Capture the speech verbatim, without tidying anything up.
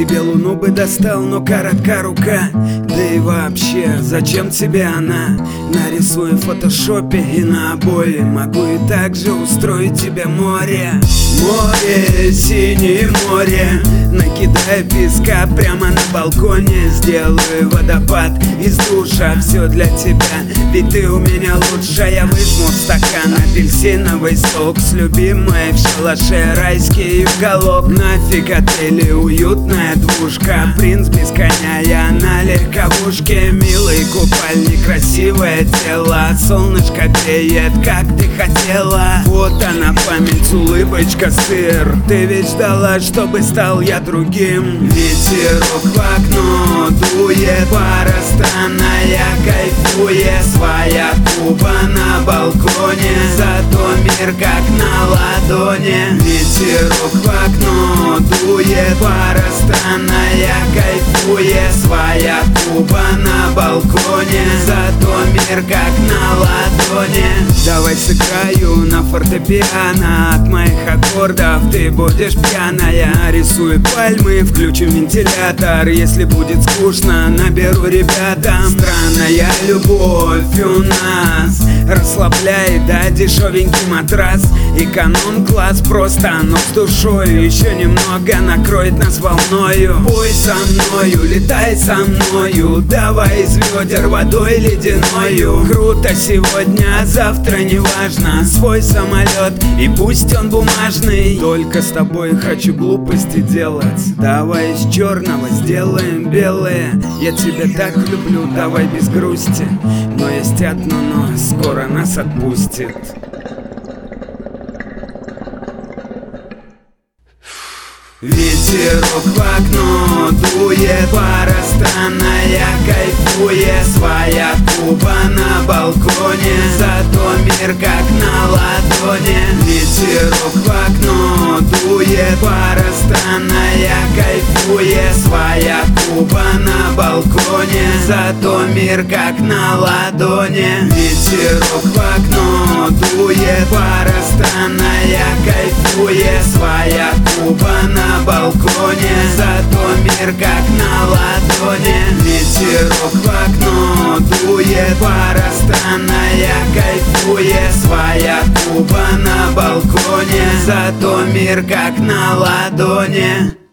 тебе луну бы достал, но коротка рука. Да и вообще, зачем тебе она? Нарисую в фотошопе и на обои. Могу и так же устроить тебе море. Море, синее море. Накидаю песка прямо на балконе. Сделаю водопад из душа, все для тебя, ведь ты у меня лучшая. Выжму в стакан апельсиновый сок с любимой в шалаше райский уголок. Нафиг отели, уютная двушка. Принц без коня, я на легковушке. Милый купальник, красивое тело. Солнышко греет, как ты хотела. Вот она память, улыбочка, сыр. Ты ведь ждала, чтобы стал я другим. Ветерок в окно дует, пара странная кайфует. Своя Куба на балконе, зато мир как на ладони. Ветерок в окно дует, пара странная кайфует. Своя Куба на балконе, зато мир как на ладони. Давай сыграю на фортепиано, от моих аккордов ты будешь пьяная. Рисую пальмы, включим вентилятор. Если будет скучно, наберу ребятам. Странная любовь у нас расслабляет, да, дешевенький матрас. Эконом-класс просто, но с душой. Еще немного накроет нас волною. Пой со мною, летай со мною. Давай из ведер водой ледяною. Круто сегодня, а завтра неважно. Свой самолет, и пусть он бумажный. Только с тобой хочу глупости делать. Давай из черного сделаем белое. Я тебя так люблю, давай без грусти. Но есть одно но, скоро нас отпустит. Ветерок в окно дует, пара странная кайфует. Своя Куба на балконе, зато мир как на ладони. Ветерок в окно дует, пара странная кайфует. Своя Куба на балконе, зато мир как на ладони. Ветерок в окно дует, пара странная кайфует. Своя Куба на балконе, зато мир как на ладони. Ветерок в окно дует, пара странная кайфует. Своя Куба на балконе, зато мир как на ладони.